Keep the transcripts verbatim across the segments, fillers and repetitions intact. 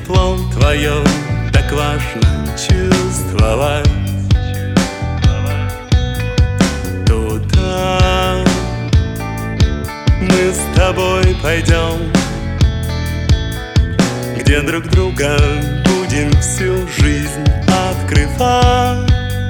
тепло твое так важно чувствовать. Туда мы с тобой пойдем, где друг друга будем всю жизнь открывать.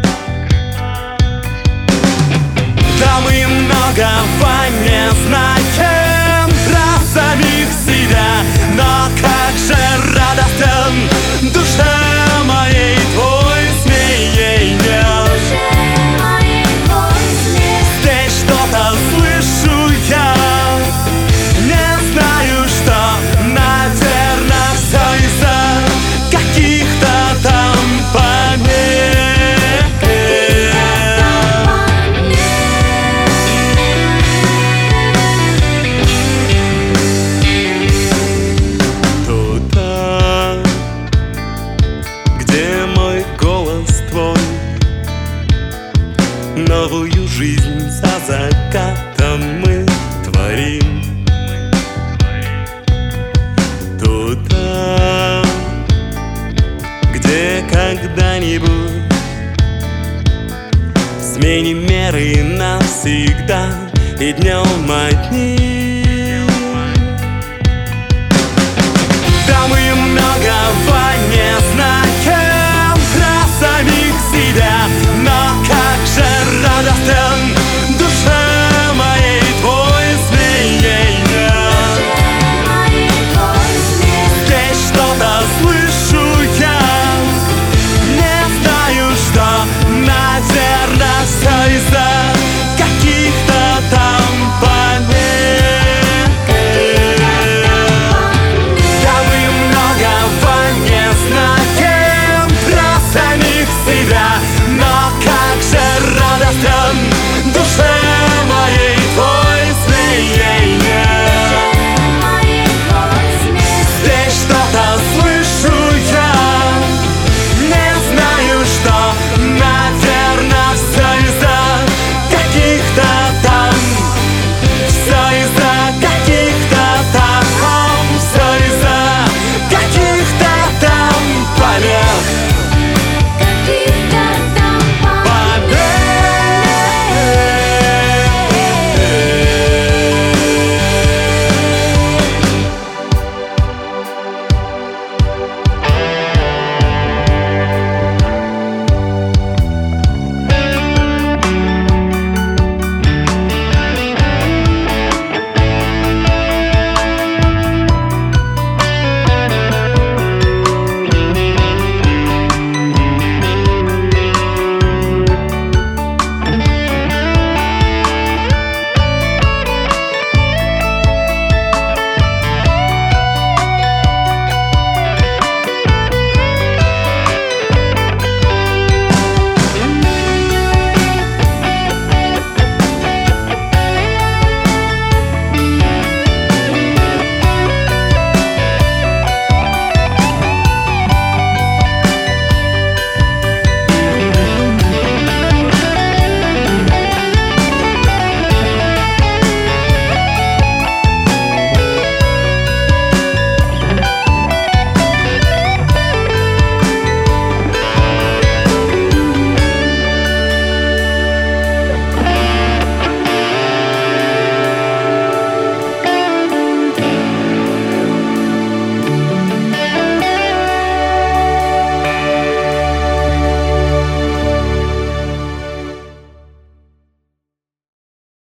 Да мы многого не знаем про самих себя, но как же радостен душе моей твой смеяние. Здесь что-то слышу я, не знаю что, наверное, все из-за каких-то там помех. Новую жизнь за закатом мы творим. Туда, где когда-нибудь сменим меры навсегда и днем одни. Да мы многого не знаем